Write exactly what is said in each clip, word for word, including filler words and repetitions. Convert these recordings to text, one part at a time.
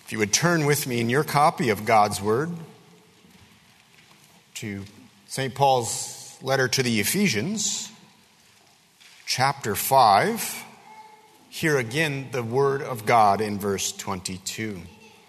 If you would turn with me in your copy of God's Word to Saint Paul's letter to the Ephesians, chapter five, hear again the Word of God in verse twenty-two.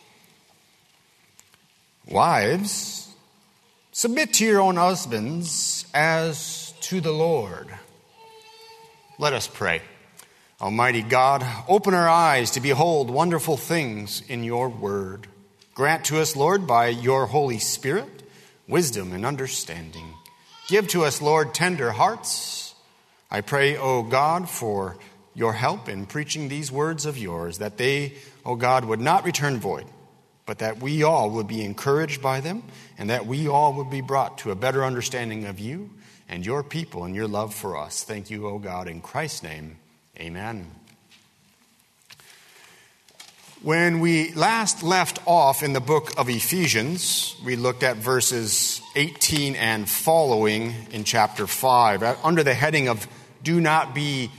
Wives, submit to your own husbands as to the Lord. Let us pray. Almighty God, open our eyes to behold wonderful things in your word. Grant to us, Lord, by your Holy Spirit, wisdom and understanding. Give to us, Lord, tender hearts. I pray, O God, for your help in preaching these words of yours, that they, O God, would not return void, but that we all would be encouraged by them, and that we all would be brought to a better understanding of you and your people and your love for us. Thank you, O God, in Christ's name. Amen. When we last left off in the book of Ephesians, we looked at verses eighteen and following in chapter five, under the heading of "Do not be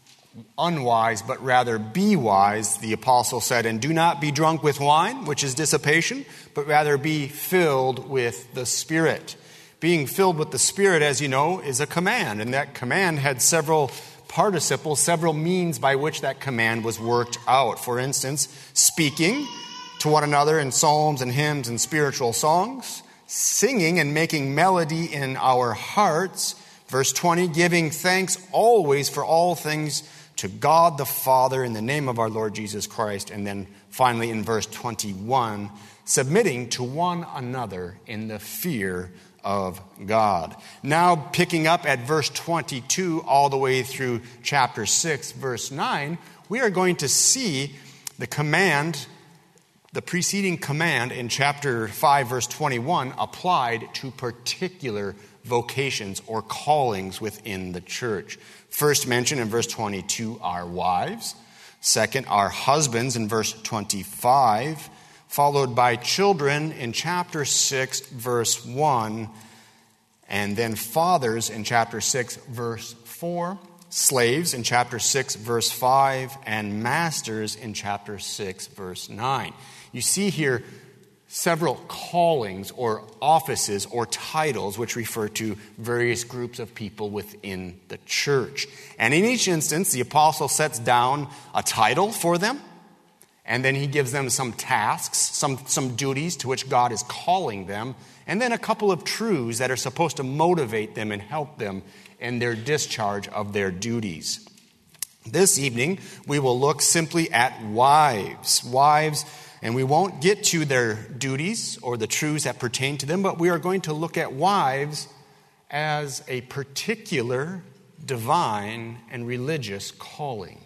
unwise, but rather be wise," the apostle said, "And do not be drunk with wine, which is dissipation, but rather be filled with the Spirit." Being filled with the Spirit, as you know, is a command, and that command had several participles, several means by which that command was worked out. For instance, speaking to one another in psalms and hymns and spiritual songs, singing and making melody in our hearts. Verse twenty, giving thanks always for all things to God the Father in the name of our Lord Jesus Christ. And then finally in verse twenty-one, submitting to one another in the fear of God. Now picking up at verse twenty-two all the way through chapter six, verse nine, we are going to see the command, the preceding command in chapter five, verse twenty-one, applied to particular vocations or callings within the church. First mentioned in verse twenty-two are wives. Second are husbands in verse twenty-five. Followed by children in chapter six, verse one, and then fathers in chapter six, verse four, slaves in chapter six, verse five, and masters in chapter six, verse nine. You see here several callings or offices or titles which refer to various groups of people within the church. And in each instance, the apostle sets down a title for them, and then he gives them some tasks, some, some duties to which God is calling them, and then a couple of truths that are supposed to motivate them and help them in their discharge of their duties. This evening, we will look simply at wives. Wives, and we won't get to their duties or the truths that pertain to them, but we are going to look at wives as a particular divine and religious calling.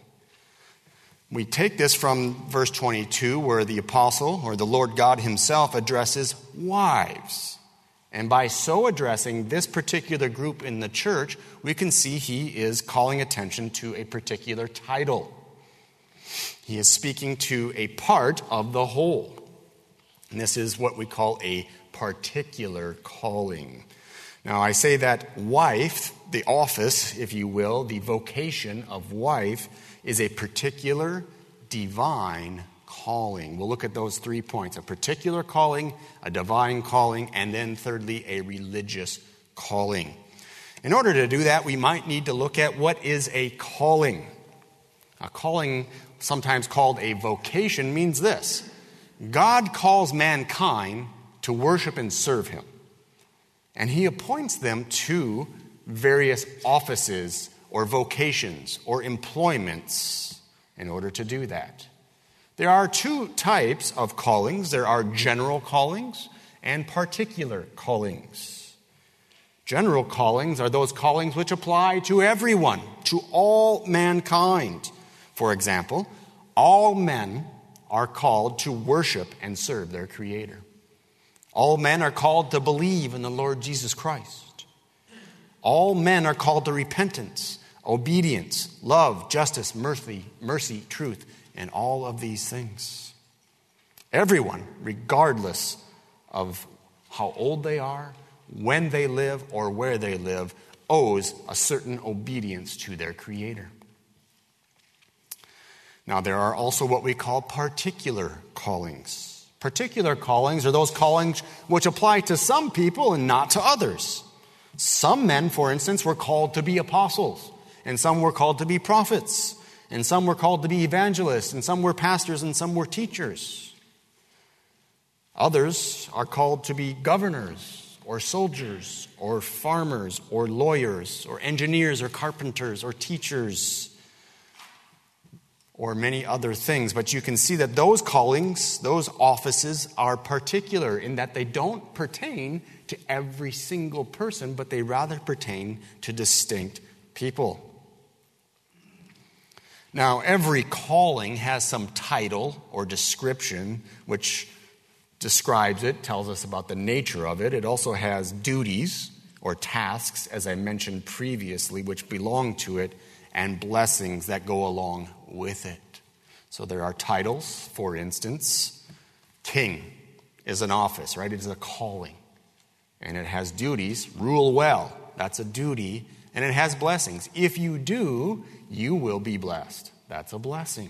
We take this from verse twenty-two, where the apostle or the Lord God himself addresses wives. And by so addressing this particular group in the church, we can see he is calling attention to a particular title. He is speaking to a part of the whole. And this is what we call a particular calling. Now, I say that wife, the office, if you will, the vocation of wife, is a particular divine calling. We'll look at those three points: a particular calling, a divine calling, and then thirdly, a religious calling. In order to do that, we might need to look at what is a calling. A calling, sometimes called a vocation, means this: God calls mankind to worship and serve him, and he appoints them to various offices or vocations or employments in order to do that. There are two types of callings. There are general callings and particular callings. General callings are those callings which apply to everyone, to all mankind. For example, all men are called to worship and serve their Creator. All men are called to believe in the Lord Jesus Christ. All men are called to repentance, obedience, love, justice, mercy, mercy, truth, and all of these things. Everyone, regardless of how old they are, when they live, or where they live, owes a certain obedience to their Creator. Now, there are also what we call particular callings. Particular callings are those callings which apply to some people and not to others. Some men, for instance, were called to be apostles, and some were called to be prophets, and some were called to be evangelists, and some were pastors, and some were teachers. Others are called to be governors, or soldiers, or farmers, or lawyers, or engineers, or carpenters, or teachers, or many other things. But you can see that those callings, those offices are particular in that they don't pertain to every single person, but they rather pertain to distinct people. Now, every calling has some title or description which describes it, tells us about the nature of it. It also has duties or tasks, as I mentioned previously, which belong to it, and blessings that go along with it. So there are titles, for instance. King is an office, right? It is a calling. And it has duties. Rule well, that's a duty. And it has blessings. If you do, you will be blessed. That's a blessing.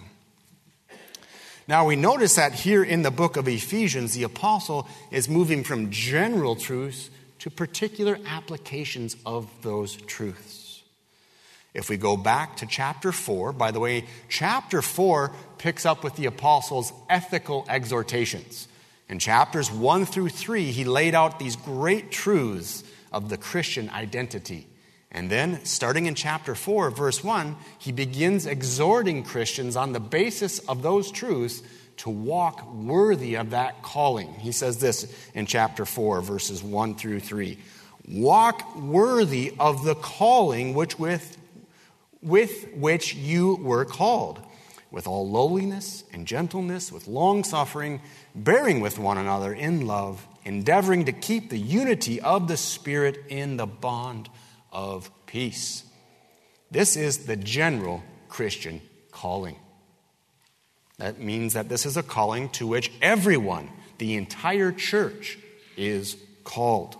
Now we notice that here in the book of Ephesians, the apostle is moving from general truths to particular applications of those truths. If we go back to chapter four, by the way, chapter four picks up with the apostle's ethical exhortations. In chapters one through three, he laid out these great truths of the Christian identity. And then, starting in chapter four, verse one, he begins exhorting Christians on the basis of those truths to walk worthy of that calling. He says this in chapter four, verses one through three. Walk worthy of the calling which with, with which you were called, with all lowliness and gentleness, with long-suffering, bearing with one another in love, endeavoring to keep the unity of the Spirit in the bond of peace. This is the general Christian calling. That means that this is a calling to which everyone, the entire church, is called.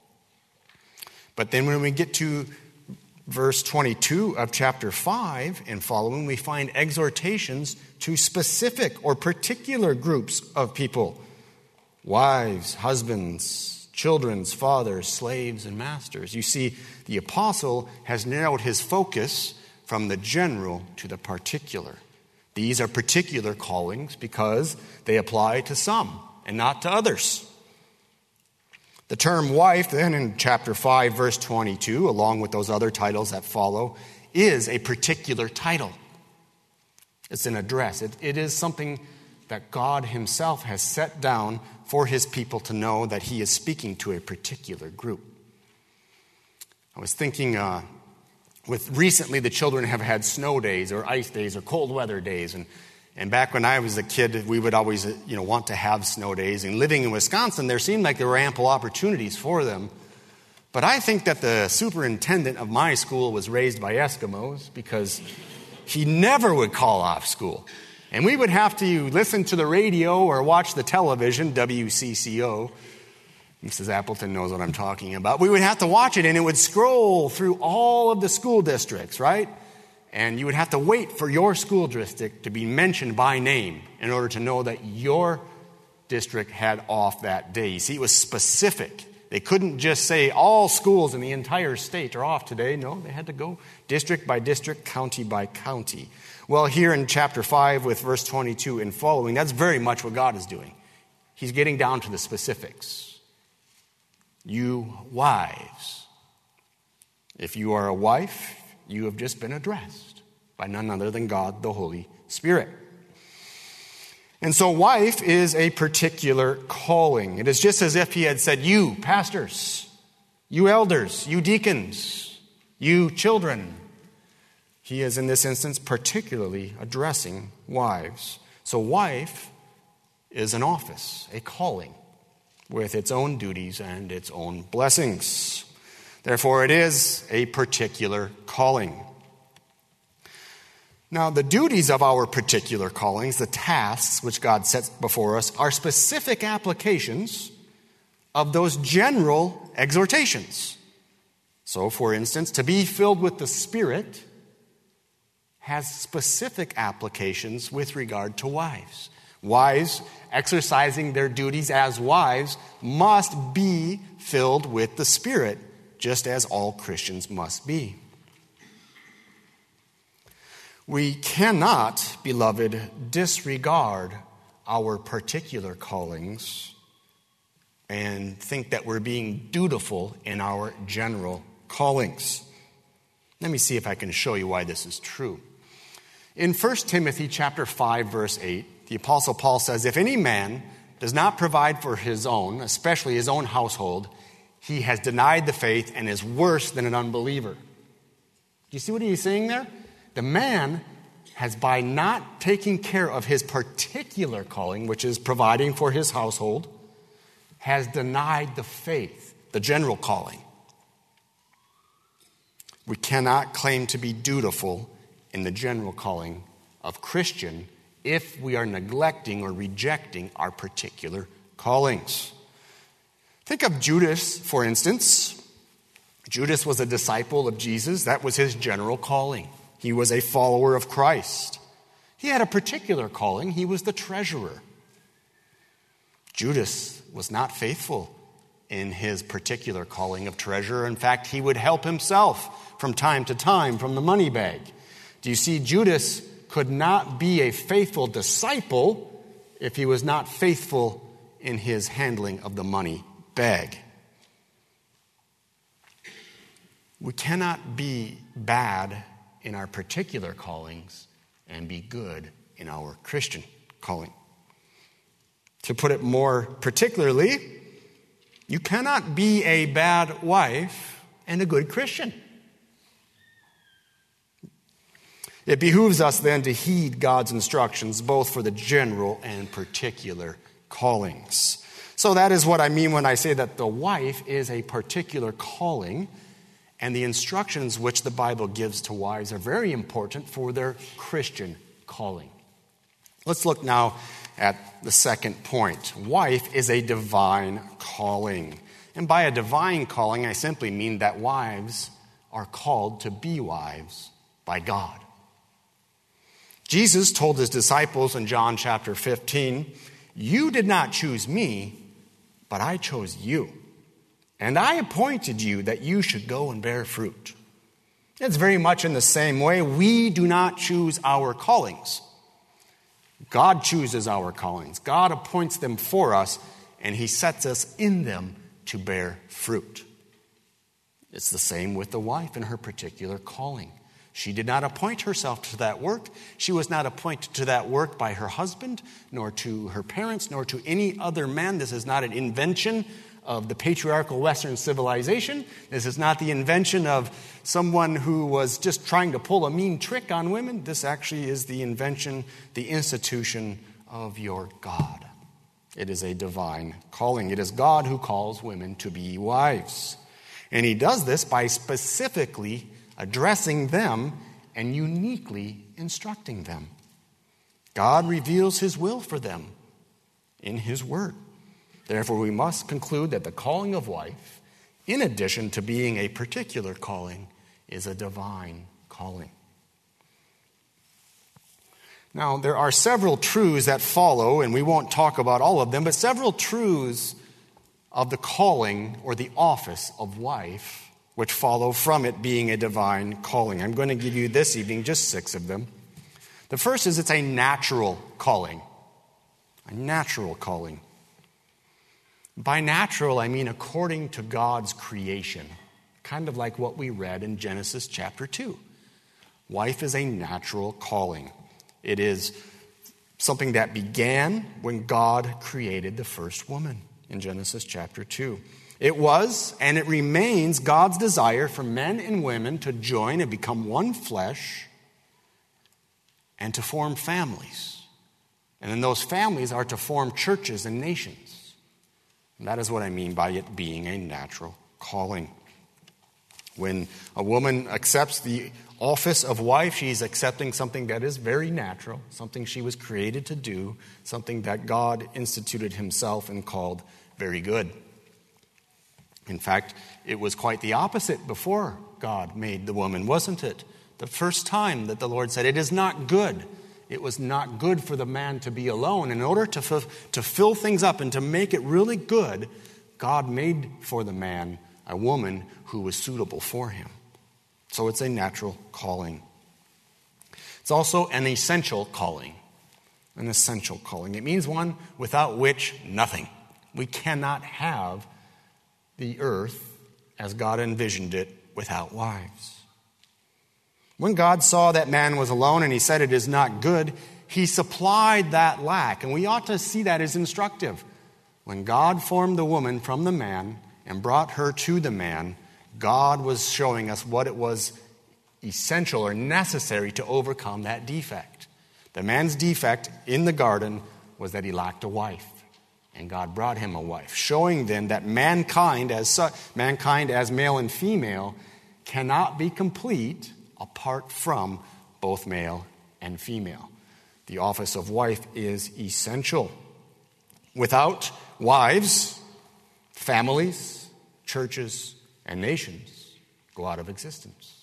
But then when we get to verse twenty-two of chapter five and following, we find exhortations to specific or particular groups of people. Wives, husbands, children's fathers, slaves, and masters. You see, the apostle has narrowed his focus from the general to the particular. These are particular callings because they apply to some and not to others. The term wife, then in chapter five, verse twenty-two, along with those other titles that follow, is a particular title. It's an address. It, it is something that God himself has set down for his people to know that he is speaking to a particular group. I was thinking, uh, with recently the children have had snow days or ice days or cold weather days. And, and back when I was a kid, we would always you know, want to have snow days. And living in Wisconsin, there seemed like there were ample opportunities for them. But I think that the superintendent of my school was raised by Eskimos because he never would call off school. And we would have to listen to the radio or watch the television, W C C O. Missus Appleton knows what I'm talking about. We would have to watch it, and it would scroll through all of the school districts, right? And you would have to wait for your school district to be mentioned by name in order to know that your district had off that day. You see, it was specific. They couldn't just say all schools in the entire state are off today. No, they had to go district by district, county by county. Well, here in chapter five with verse twenty-two and following, that's very much what God is doing. He's getting down to the specifics. You wives, if you are a wife, you have just been addressed by none other than God, the Holy Spirit. And so wife is a particular calling. It is just as if he had said, you pastors, you elders, you deacons, you children. He is in this instance particularly addressing wives. So wife is an office, a calling, with its own duties and its own blessings. Therefore, it is a particular calling. Now, the duties of our particular callings, the tasks which God sets before us, are specific applications of those general exhortations. So, for instance, to be filled with the Spirit has specific applications with regard to wives. Wives exercising their duties as wives must be filled with the Spirit, just as all Christians must be. We cannot, beloved, disregard our particular callings and think that we're being dutiful in our general callings. Let me see if I can show you why this is true. In First Timothy chapter five, verse eight, the Apostle Paul says, if any man does not provide for his own, especially his own household, he has denied the faith and is worse than an unbeliever. Do you see what he's saying there? The man has, by not taking care of his particular calling, which is providing for his household, has denied the faith, the general calling. We cannot claim to be dutiful in the general calling of Christian if we are neglecting or rejecting our particular callings. Think of Judas, for instance. Judas was a disciple of Jesus. That was his general calling. He was a follower of Christ. He had a particular calling. He was the treasurer. Judas was not faithful in his particular calling of treasurer. In fact, he would help himself from time to time from the money bag. Do you see, Judas could not be a faithful disciple if he was not faithful in his handling of the money bag. We cannot be bad in our particular callings and be good in our Christian calling. To put it more particularly, you cannot be a bad wife and a good Christian. It behooves us then to heed God's instructions both for the general and particular callings. So that is what I mean when I say that the wife is a particular calling, and the instructions which the Bible gives to wives are very important for their Christian calling. Let's look now at the second point. Wife is a divine calling. And by a divine calling, I simply mean that wives are called to be wives by God. Jesus told his disciples in John chapter fifteen, "You did not choose me, but I chose you. And I appointed you that you should go and bear fruit." It's very much in the same way. We do not choose our callings. God chooses our callings. God appoints them for us, and he sets us in them to bear fruit. It's the same with the wife in her particular calling. She did not appoint herself to that work. She was not appointed to that work by her husband, nor to her parents, nor to any other man. This is not an invention of the patriarchal Western civilization. This is not the invention of someone who was just trying to pull a mean trick on women. This actually is the invention, the institution of your God. It is a divine calling. It is God who calls women to be wives. And he does this by specifically addressing them and uniquely instructing them. God reveals his will for them in his word. Therefore, we must conclude that the calling of wife, in addition to being a particular calling, is a divine calling. Now, there are several truths that follow, and we won't talk about all of them, but several truths of the calling or the office of wife which follow from it being a divine calling. I'm going to give you this evening just six of them. The first is it's a natural calling. A natural calling. By natural, I mean according to God's creation. Kind of like what we read in Genesis chapter two. Wife is a natural calling. It is something that began when God created the first woman in Genesis chapter two. It was, and it remains, God's desire for men and women to join and become one flesh and to form families. And then those families are to form churches and nations. And that is what I mean by it being a natural calling. When a woman accepts the office of wife, she's accepting something that is very natural, something she was created to do, something that God instituted himself and called very good. In fact, it was quite the opposite before God made the woman, wasn't it? The first time that the Lord said, it is not good. It was not good for the man to be alone. In order to, f- to fill things up and to make it really good, God made for the man a woman who was suitable for him. So it's a natural calling. It's also an essential calling. An essential calling. It means one without which nothing. We cannot have the earth as God envisioned it without wives. When God saw that man was alone and he said it is not good, he supplied that lack. And we ought to see that as instructive. When God formed the woman from the man and brought her to the man, God was showing us what it was essential or necessary to overcome that defect. The man's defect in the garden was that he lacked a wife. And God brought him a wife, showing then that mankind as su- mankind as male and female cannot be complete apart from both male and female. The office of wife is essential. Without wives, families, churches, and nations go out of existence.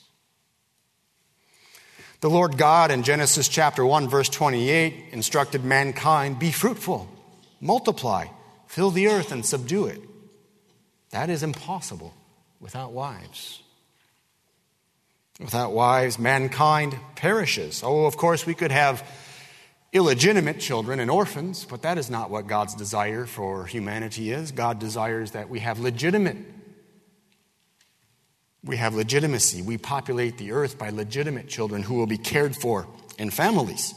The Lord God in Genesis chapter one, verse twenty-eight, instructed mankind, be fruitful, multiply, fill the earth and subdue it. That is impossible without wives. Without wives, mankind perishes. Oh, of course, we could have illegitimate children and orphans, but that is not what God's desire for humanity is. God desires that we have legitimate. We have legitimacy. We populate the earth by legitimate children who will be cared for in families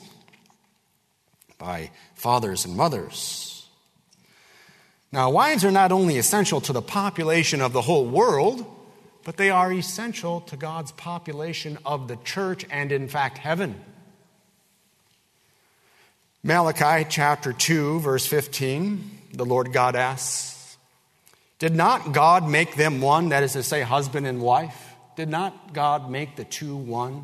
by fathers and mothers. Now, wives are not only essential to the population of the whole world, but they are essential to God's population of the church and, in fact, heaven. Malachi chapter two, verse fifteen, the Lord God asks, did not God make them one, that is to say, husband and wife? Did not God make the two one?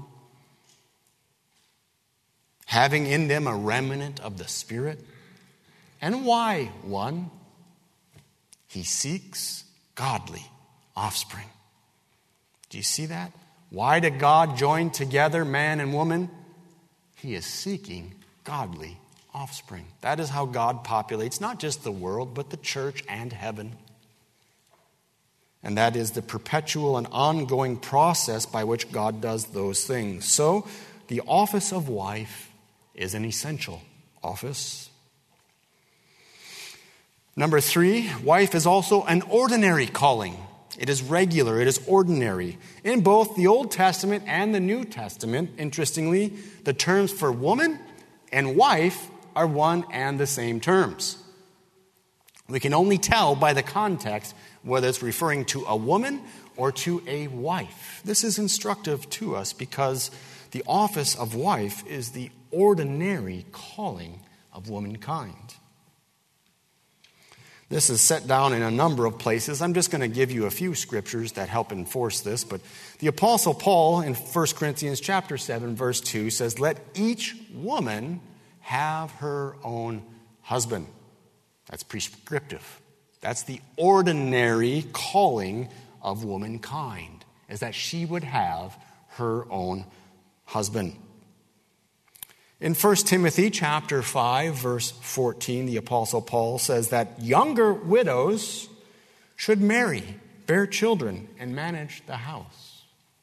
Having in them a remnant of the Spirit? And why one? He seeks godly offspring. Do you see that? Why did God join together man and woman? He is seeking godly offspring. That is how God populates not just the world, but the church and heaven. And that is the perpetual and ongoing process by which God does those things. So, the office of wife is an essential office. Number three, wife is also an ordinary calling. It is regular, it is ordinary. In both the Old Testament and the New Testament, interestingly, the terms for woman and wife are one and the same terms. We can only tell by the context whether it's referring to a woman or to a wife. This is instructive to us because the office of wife is the ordinary calling of womankind. This is set down in a number of places. I'm just going to give you a few scriptures that help enforce this. But the Apostle Paul in First Corinthians chapter seven, verse two says, let each woman have her own husband. That's prescriptive. That's the ordinary calling of womankind, is that she would have her own husband. In First Timothy chapter five, verse fourteen, the Apostle Paul says that younger widows should marry, bear children, and manage the house.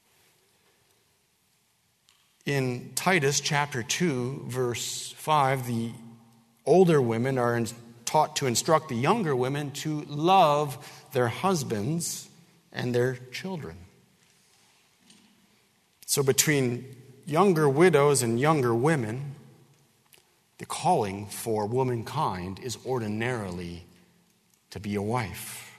In Titus chapter two, verse five, the older women are taught to instruct the younger women to love their husbands and their children. So between younger widows and younger women, the calling for womankind is ordinarily to be a wife.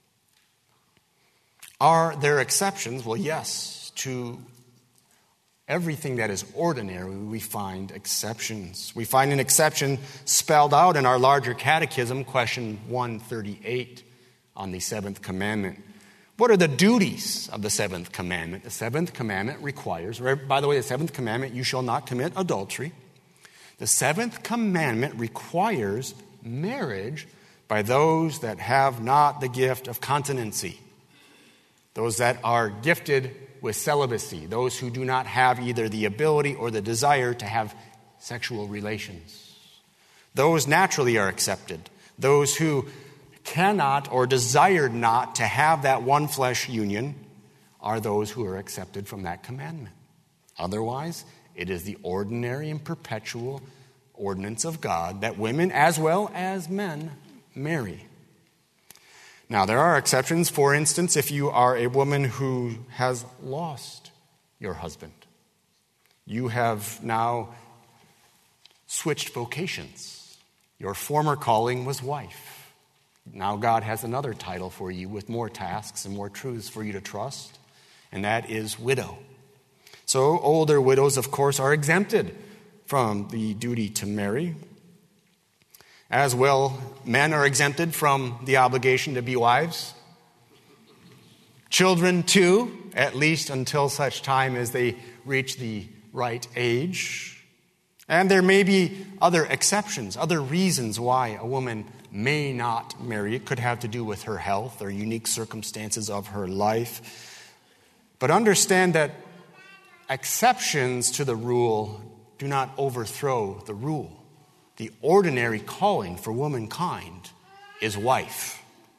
Are there exceptions? Well, yes. To everything that is ordinary, we find exceptions. We find an exception spelled out in our larger catechism, question one thirty-eight on the seventh commandment. What are the duties of the seventh commandment? The seventh commandment requires, by the way, the seventh commandment, you shall not commit adultery. The seventh commandment requires marriage by those that have not the gift of continency. Those that are gifted with celibacy, those who do not have either the ability or the desire to have sexual relations. Those naturally are accepted. Those who cannot or desire not to have that one flesh union are those who are accepted from that commandment. Otherwise, it is the ordinary and perpetual ordinance of God that women as well as men marry. Now, there are exceptions. For instance, if you are a woman who has lost your husband, you have now switched vocations. Your former calling was wife. Now God has another title for you with more tasks and more truths for you to trust, and that is widow. So older widows, of course, are exempted from the duty to marry. As well, men are exempted from the obligation to be wives. Children, too, at least until such time as they reach the right age. And there may be other exceptions, other reasons why a woman may not marry. It could have to do with her health or unique circumstances of her life. But understand that exceptions to the rule do not overthrow the rule. The ordinary calling for womankind is wife.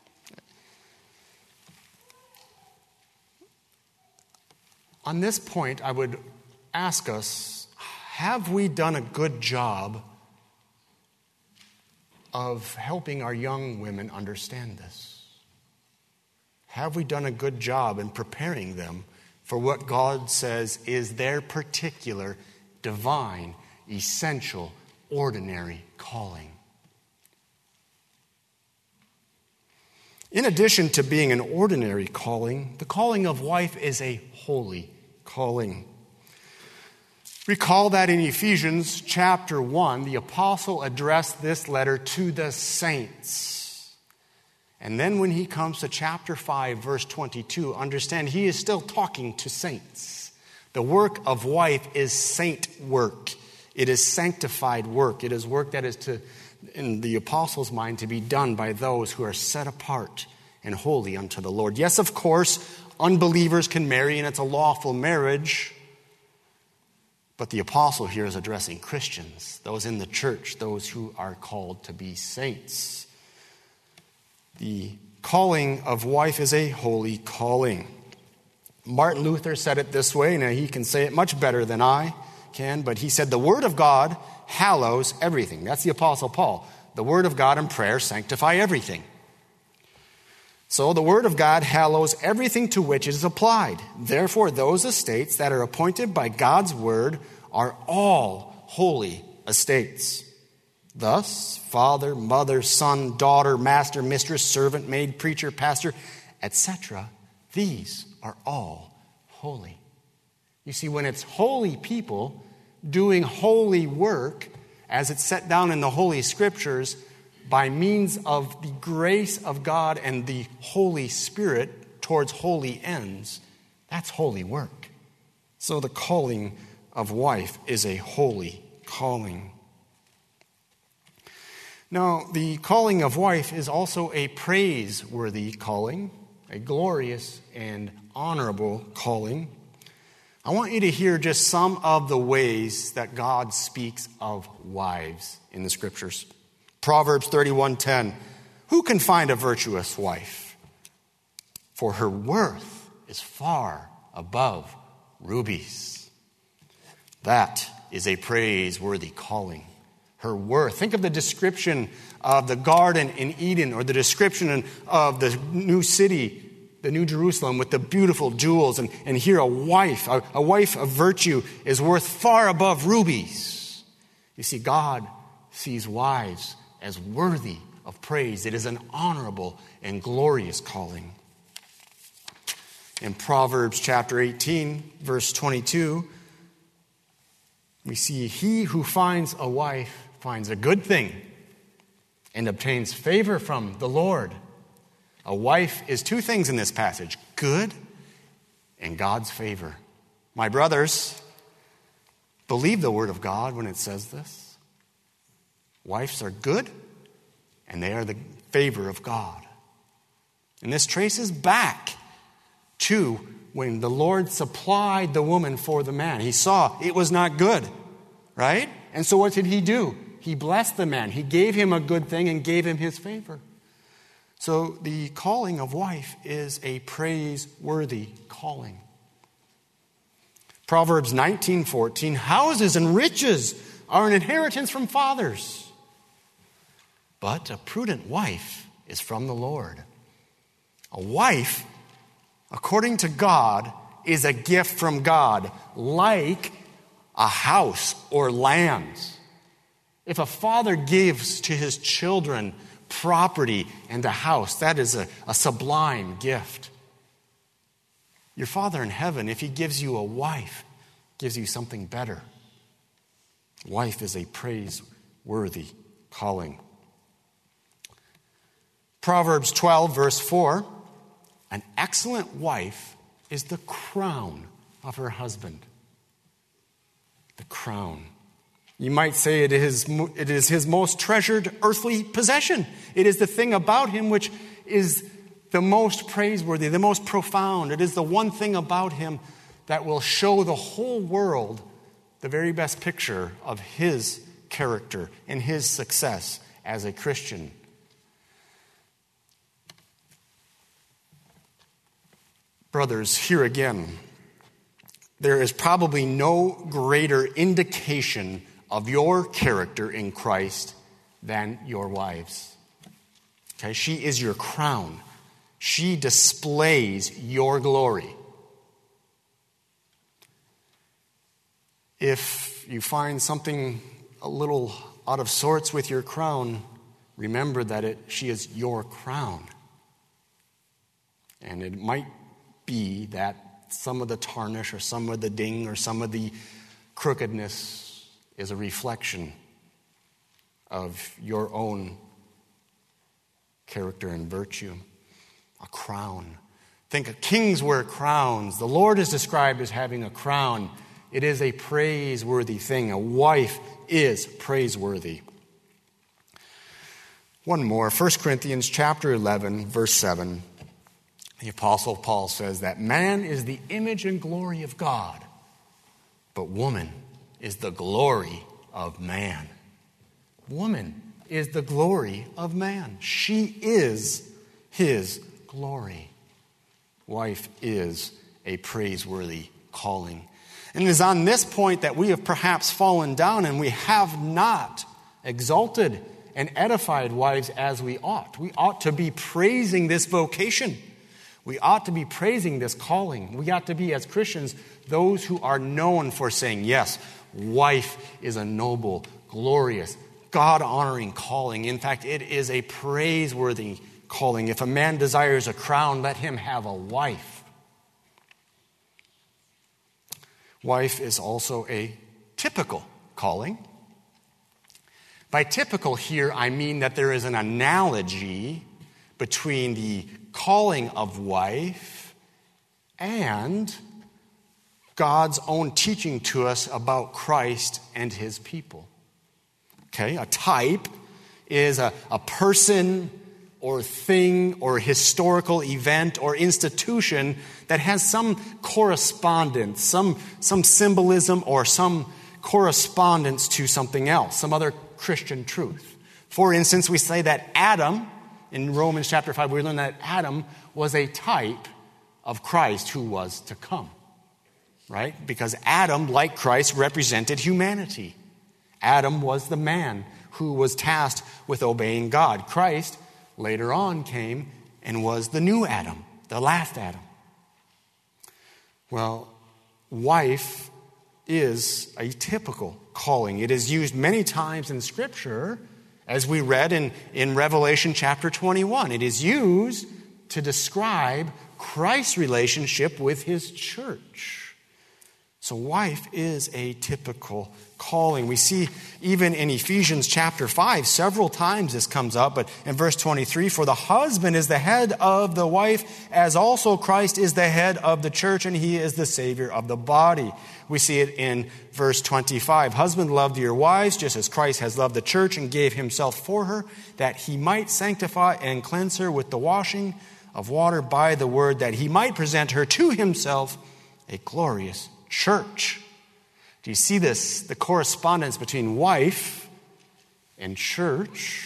On this point, I would ask us, have we done a good job of helping our young women understand this? Have we done a good job in preparing them for what God says is their particular, divine, essential, ordinary calling? In addition to being an ordinary calling, the calling of wife is a holy calling. Recall that in Ephesians chapter one, the apostle addressed this letter to the saints. And then when he comes to chapter five, verse twenty-two, understand he is still talking to saints. The work of wife is saint work. It is sanctified work. It is work that is to, in the apostle's mind, to be done by those who are set apart and holy unto the Lord. Yes, of course, unbelievers can marry, and it's a lawful marriage. But the apostle here is addressing Christians, those in the church, those who are called to be saints. The calling of wife is a holy calling. Martin Luther said it this way, and he can say it much better than I can, but he said, the word of God hallows everything. That's the Apostle Paul. The word of God and prayer sanctify everything. So the word of God hallows everything to which it is applied. Therefore, those estates that are appointed by God's word are all holy estates. Thus, father, mother, son, daughter, master, mistress, servant, maid, preacher, pastor, et cetera, these are all holy. You see, when it's holy people doing holy work, as it's set down in the Holy Scriptures, by means of the grace of God and the Holy Spirit towards holy ends, that's holy work. So the calling of wife is a holy calling. Now, the calling of wife is also a praiseworthy calling, a glorious and honorable calling. I want you to hear just some of the ways that God speaks of wives in the Scriptures. Proverbs thirty-one ten, who can find a virtuous wife? For her worth is far above rubies. That is a praiseworthy calling. Her worth. Think of the description of the garden in Eden, or the description of the new city, the New Jerusalem, with the beautiful jewels. And, and here a wife, a, a wife of virtue is worth far above rubies. You see, God sees wives as worthy of praise. It is an honorable and glorious calling. In Proverbs chapter eighteen, verse twenty-two, we see, he who finds a wife finds a good thing and obtains favor from the Lord. A wife is two things in this passage, good and God's favor. My brothers, believe the word of God when it says this. Wives are good and they are the favor of God. And this traces back to when the Lord supplied the woman for the man. He saw it was not good, right? And so what did he do? He blessed the man. He gave him a good thing and gave him his favor. So the calling of wife is a praiseworthy calling. Proverbs nineteen fourteen, houses and riches are an inheritance from fathers, but a prudent wife is from the Lord. A wife, according to God, is a gift from God, like a house or lands. If a father gives to his children property and a house, that is a, a sublime gift. Your Father in heaven, if he gives you a wife, gives you something better. Wife is a praiseworthy calling. Proverbs twelve, verse four, an excellent wife is the crown of her husband. The crown. You might say it is, it is his most treasured earthly possession. It is the thing about him which is the most praiseworthy, the most profound. It is the one thing about him that will show the whole world the very best picture of his character and his success as a Christian. Brothers, here again, there is probably no greater indication of your character in Christ than your wives. Okay, she is your crown. She displays your glory. If you find something a little out of sorts with your crown, remember that it, she is your crown. And it might be that some of the tarnish or some of the ding or some of the crookedness is a reflection of your own character and virtue. A crown. Think of kings wear crowns. The Lord is described as having a crown. It is a praiseworthy thing. A wife is praiseworthy. One more. First Corinthians chapter eleven, verse seven. The Apostle Paul says that man is the image and glory of God, but woman is the glory of man. Woman is the glory of man. She is his glory. Wife is a praiseworthy calling. And it is on this point that we have perhaps fallen down and we have not exalted and edified wives as we ought. We ought to be praising this vocation. We ought to be praising this calling. We ought to be, as Christians, those who are known for saying, yes, wife is a noble, glorious, God-honoring calling. In fact, it is a praiseworthy calling. If a man desires a crown, let him have a wife. Wife is also a typical calling. By typical here, I mean that there is an analogy between the calling of wife and God's own teaching to us about Christ and his people. Okay, a type is a, a person or thing or historical event or institution that has some correspondence, some, some symbolism or some correspondence to something else, some other Christian truth. For instance, we say that Adam, in Romans chapter five, we learn that Adam was a type of Christ who was to come. Right? Because Adam, like Christ, represented humanity. Adam was the man who was tasked with obeying God. Christ later on came and was the new Adam, the last Adam. Well, wife is a typical calling. It is used many times in Scripture, as we read in, in Revelation chapter twenty-one. It is used to describe Christ's relationship with his church. So wife is a typical calling. We see even in Ephesians chapter five, several times this comes up, but in verse twenty-three, for the husband is the head of the wife, as also Christ is the head of the church, and he is the Savior of the body. We see it in verse twenty-five. Husband, love your wives, just as Christ has loved the church and gave himself for her, that he might sanctify and cleanse her with the washing of water by the word, that he might present her to himself a glorious church. Do you see this, the correspondence between wife and church?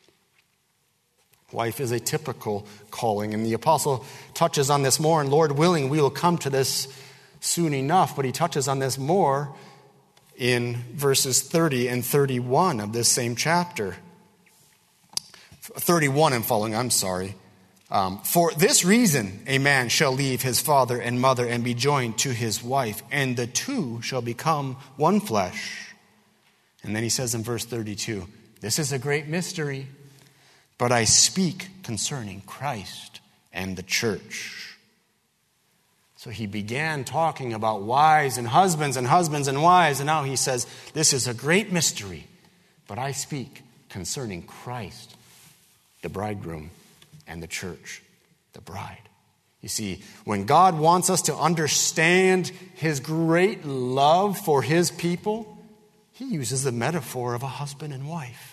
Wife is a typical calling, and the apostle touches on this more, and Lord willing, we will come to this soon enough, but he touches on this more in verses thirty and thirty-one of this same chapter. thirty-one and following, I'm sorry. Um, For this reason, a man shall leave his father and mother and be joined to his wife, and the two shall become one flesh. And then he says in verse thirty-two, this is a great mystery, but I speak concerning Christ and the church. So he began talking about wives and husbands and husbands and wives, and now he says, this is a great mystery, but I speak concerning Christ, the bridegroom, and the church, the bride. You see, when God wants us to understand his great love for his people, he uses the metaphor of a husband and wife.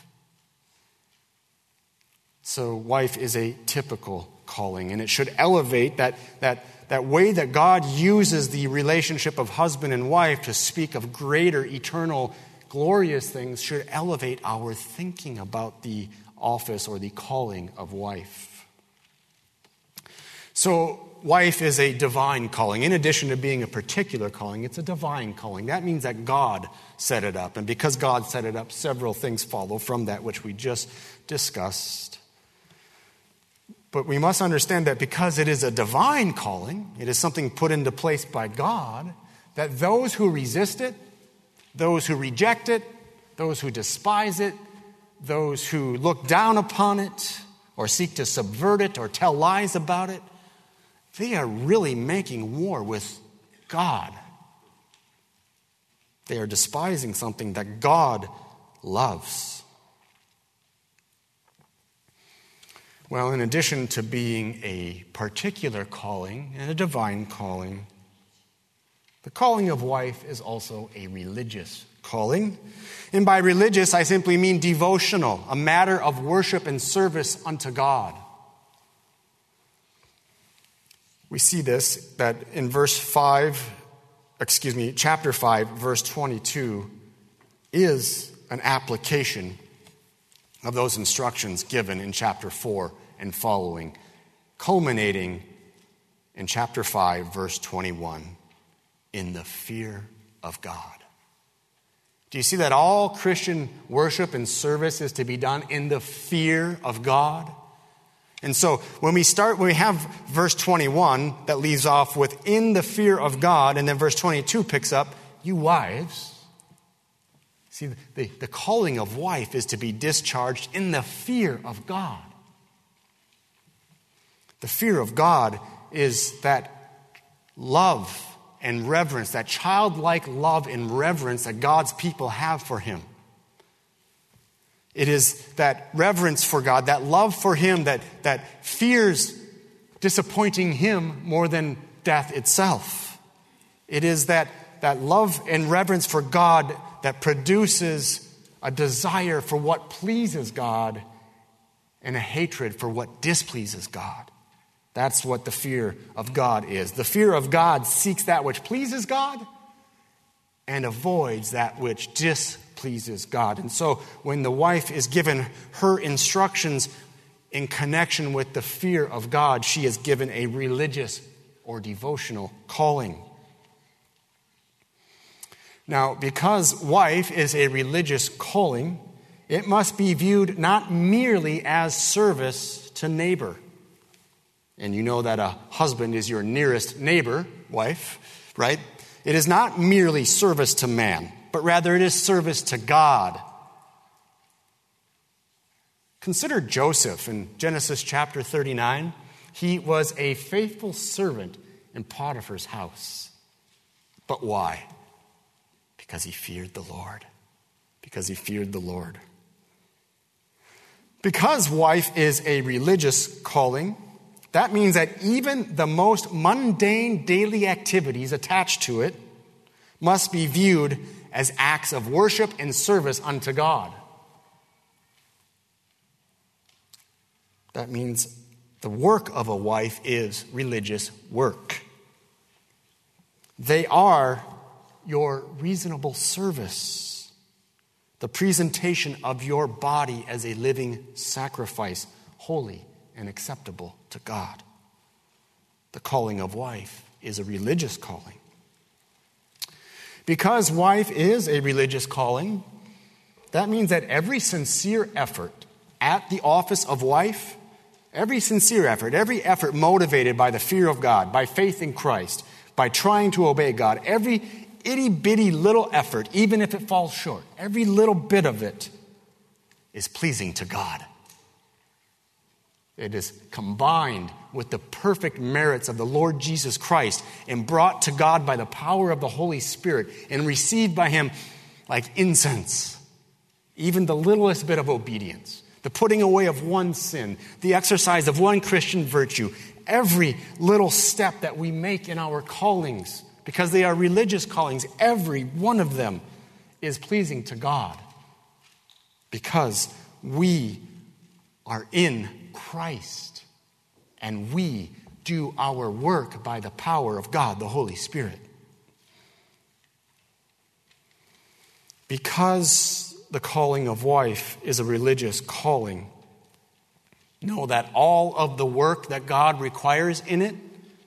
So wife is a typical calling, and it should elevate that, that, that way that God uses the relationship of husband and wife to speak of greater, eternal, glorious things should elevate our thinking about the office or the calling of wife. So wife is a divine calling. In addition to being a particular calling, it's a divine calling. That means that God set it up. And because God set it up, several things follow from that which we just discussed. But we must understand that because it is a divine calling, it is something put into place by God, that those who resist it, those who reject it, those who despise it, those who look down upon it, or seek to subvert it, or tell lies about it, they are really making war with God. They are despising something that God loves. Well, in addition to being a particular calling and a divine calling, the calling of wife is also a religious calling. And by religious, I simply mean devotional, a matter of worship and service unto God. We see this, that in verse five, excuse me, chapter five, verse twenty-two, is an application of those instructions given in chapter four and following, culminating in chapter five, verse twenty-one, in the fear of God. Do you see that all Christian worship and service is to be done in the fear of God? And so when we start, when we have verse twenty-one that leaves off with in the fear of God, and then verse twenty-two picks up, you wives. See, the, the calling of wife is to be discharged in the fear of God. The fear of God is that love and reverence, that childlike love and reverence that God's people have for him. It is that reverence for God, that love for him that, that fears disappointing him more than death itself. It is that, that love and reverence for God that produces a desire for what pleases God and a hatred for what displeases God. That's what the fear of God is. The fear of God seeks that which pleases God and avoids that which displeases God. And so when the wife is given her instructions in connection with the fear of God, she is given a religious or devotional calling. Now, because wife is a religious calling, it must be viewed not merely as service to neighbor. And you know that a husband is your nearest neighbor, wife, right? It is not merely service to man, but rather it is service to God. Consider Joseph in Genesis chapter thirty-nine. He was a faithful servant in Potiphar's house. But why? Because he feared the Lord. Because he feared the Lord. Because wife is a religious calling, that means that even the most mundane daily activities attached to it must be viewed as acts of worship and service unto God. That means The work of a wife is religious work. They are your reasonable service, the presentation of your body as a living sacrifice, holy and acceptable to God. The calling of wife is a religious calling. Because wife is a religious calling, that means that every sincere effort at the office of wife, every sincere effort, every effort motivated by the fear of God, by faith in Christ, by trying to obey God, every itty-bitty little effort, even if it falls short, every little bit of it is pleasing to God. It is combined with the perfect merits of the Lord Jesus Christ and brought to God by the power of the Holy Spirit and received by Him like incense. Even the littlest bit of obedience, the putting away of one sin, the exercise of one Christian virtue, every little step that we make in our callings, because they are religious callings, every one of them is pleasing to God because we are in Christ and we do our work by the power of God, the Holy Spirit. Because the calling of wife is a religious calling, know that all of the work that God requires in it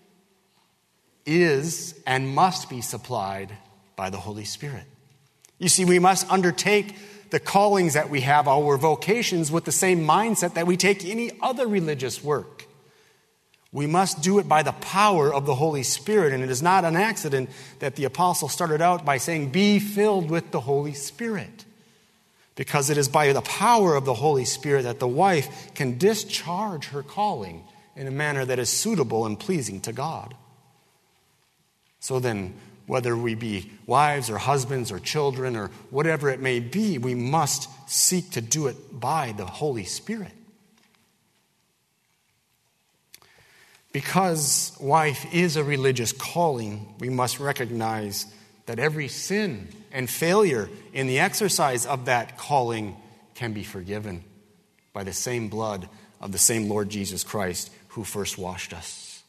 is and must be supplied by the Holy Spirit. You see, we must undertake the callings that we have, our vocations, with the same mindset that we take any other religious work. We must do it by the power of the Holy Spirit, and it is not an accident that the apostle started out by saying, "Be filled with the Holy Spirit." Because it is by the power of the Holy Spirit that the wife can discharge her calling in a manner that is suitable and pleasing to God. So then, whether we be wives or husbands or children or whatever it may be, we must seek to do it by the Holy Spirit. Because wife is a religious calling, we must recognize that every sin and failure in the exercise of that calling can be forgiven by the same blood of the same Lord Jesus Christ who first washed us.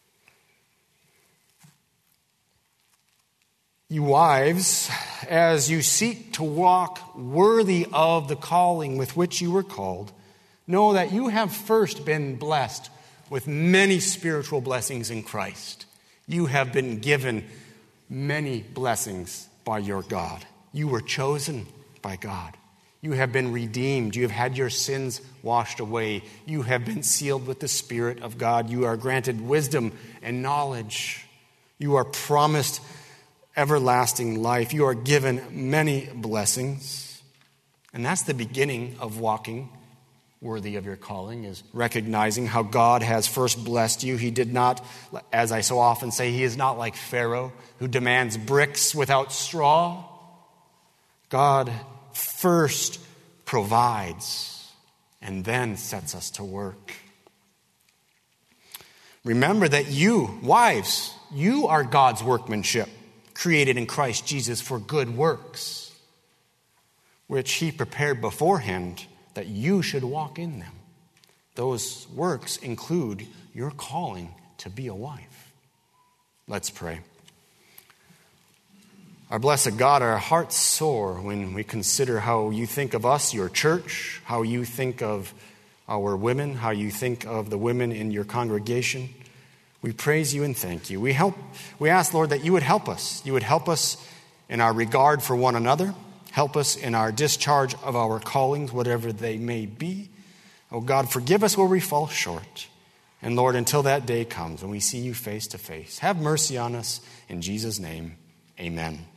You wives, as you seek to walk worthy of the calling with which you were called, know that you have first been blessed with many spiritual blessings in Christ. You have been given many blessings by your God. You were chosen by God. You have been redeemed. You have had your sins washed away. You have been sealed with the Spirit of God. You are granted wisdom and knowledge. You are promised everlasting life. You are given many blessings. And that's the beginning of walking worthy of your calling, is recognizing how God has first blessed you. He did not, as I so often say, he is not like Pharaoh who demands bricks without straw. God first provides and then sets us to work. Remember that you, wives, you are God's workmanship, created in Christ Jesus for good works, which he prepared beforehand that you should walk in them. Those works include your calling to be a wife. Let's pray. Our blessed God, our hearts soar when we consider how you think of us, your church, how you think of our women, how you think of the women in your congregation. We praise you and thank you. We help. We ask, Lord, that you would help us. You would help us in our regard for one another. Help us in our discharge of our callings, whatever they may be. Oh God, forgive us where we fall short. And Lord, until that day comes when we see you face to face, have mercy on us. In Jesus' name, amen.